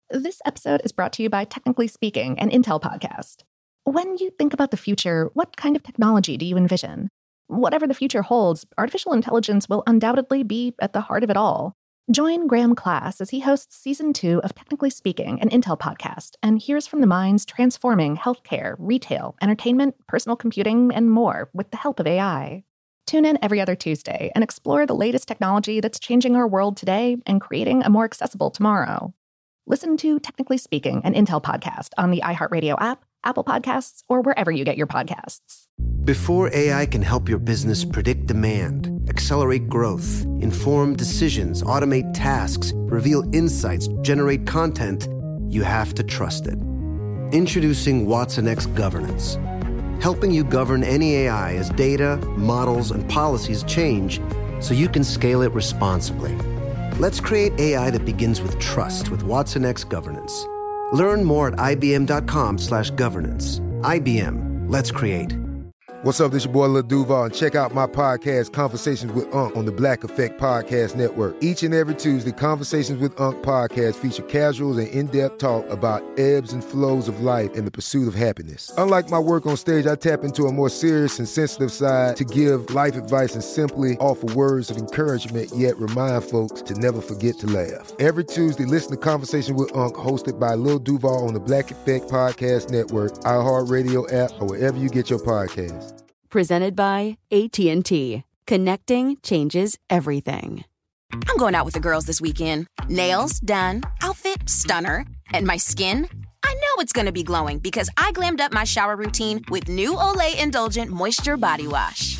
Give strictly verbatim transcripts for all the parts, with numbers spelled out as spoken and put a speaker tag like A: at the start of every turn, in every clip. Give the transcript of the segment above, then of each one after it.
A: This episode is brought to you by Technically Speaking, an Intel podcast. When you think about the future, what kind of technology do you envision? Whatever the future holds, artificial intelligence will undoubtedly be at the heart of it all. Join Graham Class as he hosts Season two of Technically Speaking, an Intel podcast, and hears from the minds transforming healthcare, retail, entertainment, personal computing, and more with the help of A I. Tune in every other Tuesday and explore the latest technology that's changing our world today and creating a more accessible tomorrow. Listen to Technically Speaking, an Intel podcast on the iHeartRadio app, Apple Podcasts, or wherever you get your podcasts.
B: Before A I can help your business predict demand, accelerate growth, inform decisions, automate tasks, reveal insights, generate content, you have to trust it. Introducing watsonx Governance, helping you govern any A I as data, models, and policies change so you can scale it responsibly. Let's create A I that begins with trust with watsonx Governance. Learn more at ibm.com slash governance. I B M. Let's create.
C: What's up? This your boy Lil Duval, and check out my podcast, Conversations with Unc, on the Black Effect Podcast Network. Each and every Tuesday, Conversations with Unc podcast feature casual and in-depth talk about ebbs and flows of life and the pursuit of happiness. Unlike my work on stage, I tap into a more serious and sensitive side to give life advice and simply offer words of encouragement, yet remind folks to never forget to laugh. Every Tuesday, listen to Conversations with Unc, hosted by Lil Duval on the Black Effect Podcast Network, iHeartRadio app, or wherever you get your podcasts.
D: Presented by A T and T. Connecting changes everything.
E: I'm going out with the girls this weekend. Nails done, outfit stunner, and my skin? I know it's going to be glowing because I glammed up my shower routine with new Olay Indulgent Moisture Body Wash.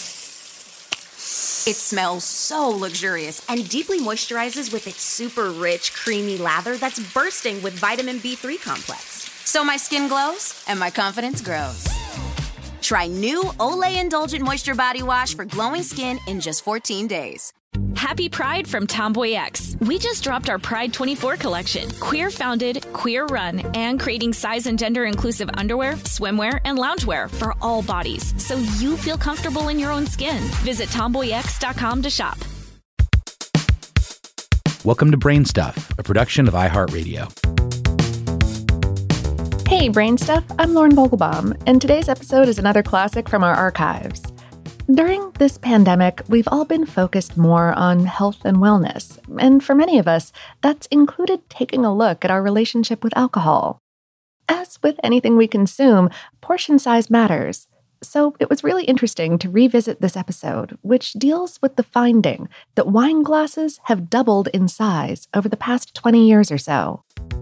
E: It smells so luxurious and deeply moisturizes with its super rich, creamy lather that's bursting with vitamin B three complex. So my skin glows and my confidence grows. Try new Olay Indulgent Moisture Body Wash for glowing skin in just fourteen days.
F: Happy Pride from Tomboy X. We just dropped our Pride twenty-four collection. Queer founded, queer run, and creating size and gender inclusive underwear, swimwear, and loungewear for all bodies, so you feel comfortable in your own skin. Visit tomboy x dot com to shop.
G: Welcome to Brain Stuff, a production of iHeartRadio.
A: Hey, Brain Stuff, I'm Lauren Vogelbaum, and today's episode is another classic from our archives. During this pandemic, we've all been focused more on health and wellness, and for many of us, that's included taking a look at our relationship with alcohol. As with anything we consume, portion size matters. So it was really interesting to revisit this episode, which deals with the finding that wine glasses have doubled in size over the past twenty years or so.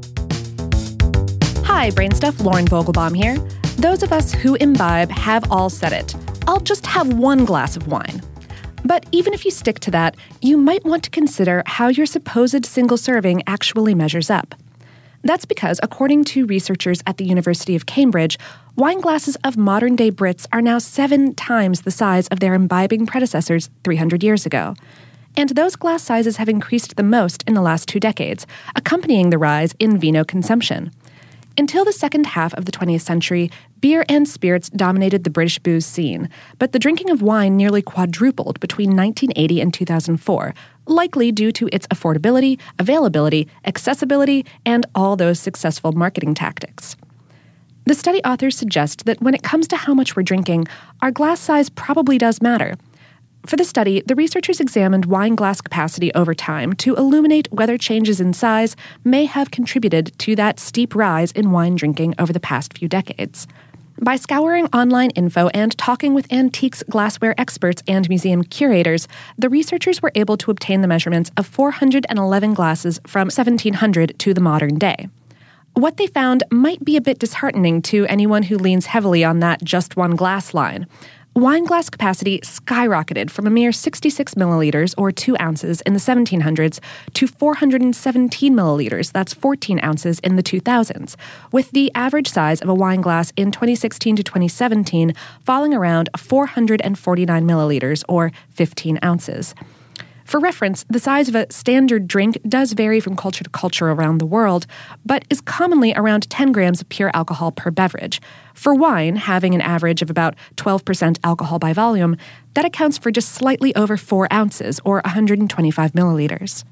H: Hi, Brain Stuff, Lauren Vogelbaum here. Those of us who imbibe have all said it. I'll just have one glass of wine. But even if you stick to that, you might want to consider how your supposed single serving actually measures up. That's because, according to researchers at the University of Cambridge, wine glasses of modern-day Brits are now seven times the size of their imbibing predecessors three hundred years ago. And those glass sizes have increased the most in the last two decades, accompanying the rise in vino consumption. Until the second half of the twentieth century, beer and spirits dominated the British booze scene, but the drinking of wine nearly quadrupled between nineteen eighty and two thousand four, likely due to its affordability, availability, accessibility, and all those successful marketing tactics. The study authors suggest that when it comes to how much we're drinking, our glass size probably does matter. For the study, the researchers examined wine glass capacity over time to illuminate whether changes in size may have contributed to that steep rise in wine drinking over the past few decades. By scouring online info and talking with antiques glassware experts and museum curators, the researchers were able to obtain the measurements of four hundred eleven glasses from seventeen hundred to the modern day. What they found might be a bit disheartening to anyone who leans heavily on that just one glass line. Wine glass capacity skyrocketed from a mere sixty-six milliliters, or two ounces, in the seventeen hundreds to four hundred seventeen milliliters, that's fourteen ounces, in the two thousands, with the average size of a wine glass in twenty sixteen to twenty seventeen falling around four hundred forty-nine milliliters, or fifteen ounces. For reference, the size of a standard drink does vary from culture to culture around the world, but is commonly around ten grams of pure alcohol per beverage. For wine, having an average of about twelve percent alcohol by volume, that accounts for just slightly over four ounces, or one hundred twenty-five milliliters.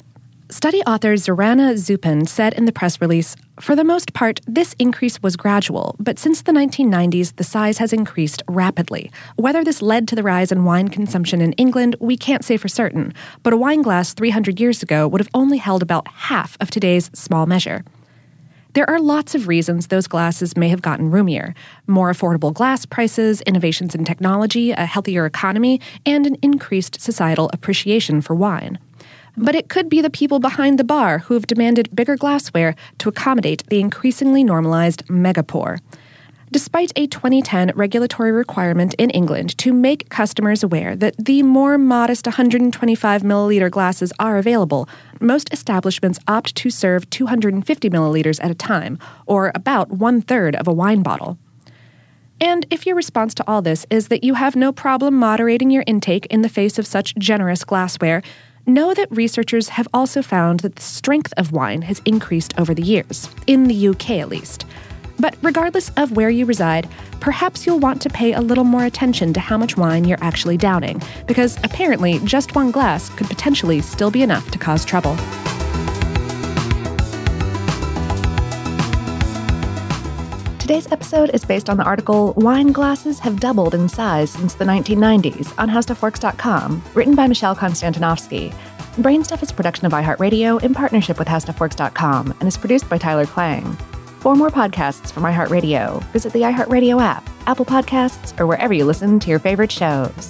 H: Study author Zorana Zupin said in the press release, "For the most part, this increase was gradual, but since the nineteen nineties, the size has increased rapidly. Whether this led to the rise in wine consumption in England, we can't say for certain, but a wine glass three hundred years ago would have only held about half of today's small measure." There are lots of reasons those glasses may have gotten roomier. More affordable glass prices, innovations in technology, a healthier economy, and an increased societal appreciation for wine. But it could be the people behind the bar who have demanded bigger glassware to accommodate the increasingly normalized megapour. Despite a twenty ten regulatory requirement in England to make customers aware that the more modest one hundred twenty-five milliliter glasses are available, most establishments opt to serve two hundred fifty milliliters at a time, or about one-third of a wine bottle. And if your response to all this is that you have no problem moderating your intake in the face of such generous glassware, know that researchers have also found that the strength of wine has increased over the years, in the U K at least. But regardless of where you reside, perhaps you'll want to pay a little more attention to how much wine you're actually downing, because apparently just one glass could potentially still be enough to cause trouble.
A: Today's episode is based on the article Wine Glasses Have Doubled in Size Since the nineteen nineties on how stuff works dot com, written by Michelle Konstantinovsky. Brainstuff is a production of iHeartRadio in partnership with how stuff works dot com and is produced by Tyler Klang. For more podcasts from iHeartRadio, visit the iHeartRadio app, Apple Podcasts, or wherever you listen to your favorite shows.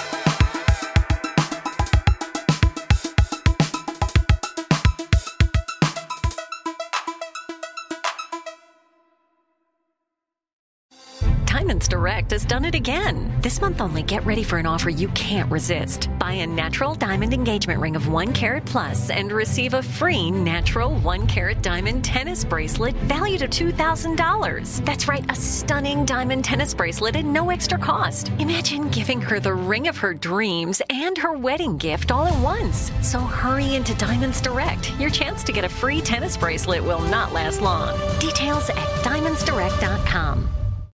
I: Diamonds Direct has done it again. This month only, get ready for an offer you can't resist. Buy a natural diamond engagement ring of one carat plus and receive a free natural one carat diamond tennis bracelet valued at two thousand dollars. That's right, a stunning diamond tennis bracelet at no extra cost. Imagine giving her the ring of her dreams and her wedding gift all at once. So hurry into Diamonds Direct. Your chance to get a free tennis bracelet will not last long. Details at diamonds direct dot com.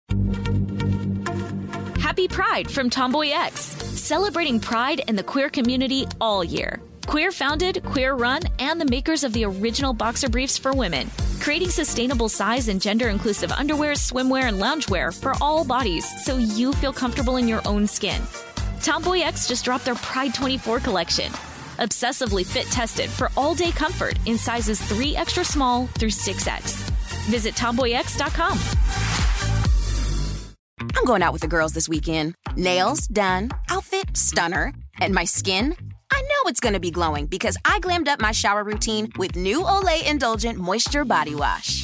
F: Happy Pride from Tomboy X, celebrating pride and the queer community all year. Queer founded, queer run, and the makers of the original boxer briefs for women, creating sustainable size and gender inclusive underwear, swimwear, and loungewear for all bodies so you feel comfortable in your own skin. Tomboy X just dropped their Pride twenty-four collection, obsessively fit tested for all day comfort in sizes three extra small through six X. Visit tomboy x dot com.
E: I'm going out with the girls this weekend. Nails done, outfit stunner, and my skin? I know it's going to be glowing because I glammed up my shower routine with new Olay Indulgent Moisture Body Wash.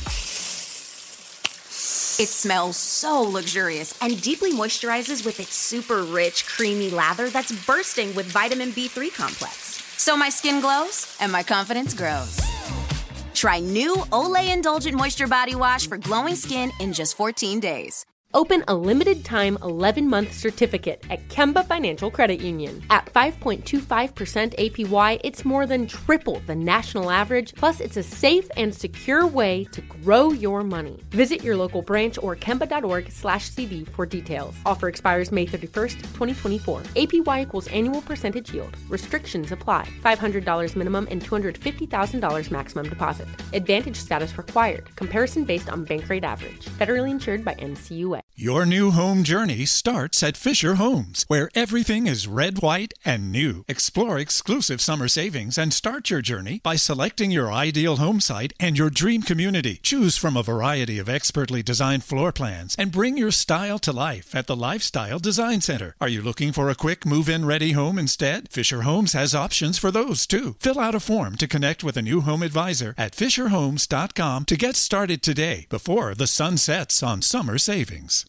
E: It smells so luxurious and deeply moisturizes with its super rich, creamy lather that's bursting with vitamin B three complex. So my skin glows and my confidence grows. Try new Olay Indulgent Moisture Body Wash for glowing skin in just fourteen days.
J: Open a limited-time eleven-month certificate at Kemba Financial Credit Union. At five point two five percent A P Y, it's more than triple the national average, plus it's a safe and secure way to grow your money. Visit your local branch or kemba.org slash CD for details. Offer expires May thirty-first, twenty twenty-four. A P Y equals annual percentage yield. Restrictions apply. five hundred dollars minimum and two hundred fifty thousand dollars maximum deposit. Advantage status required. Comparison based on bank rate average. Federally insured by N C U A.
K: Your new home journey starts at Fisher Homes, where everything is red, white, and new. Explore exclusive summer savings and start your journey by selecting your ideal home site and your dream community. Choose from a variety of expertly designed floor plans and bring your style to life at the Lifestyle Design Center. Are you looking for a quick move-in ready home instead? Fisher Homes has options for those too. Fill out a form to connect with a new home advisor at fisher homes dot com to get started today before the sun sets on summer savings.